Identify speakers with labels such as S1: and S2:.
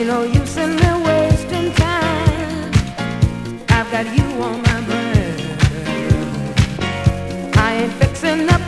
S1: No use in me wasting time. I've got you on my brain. I ain't fixing up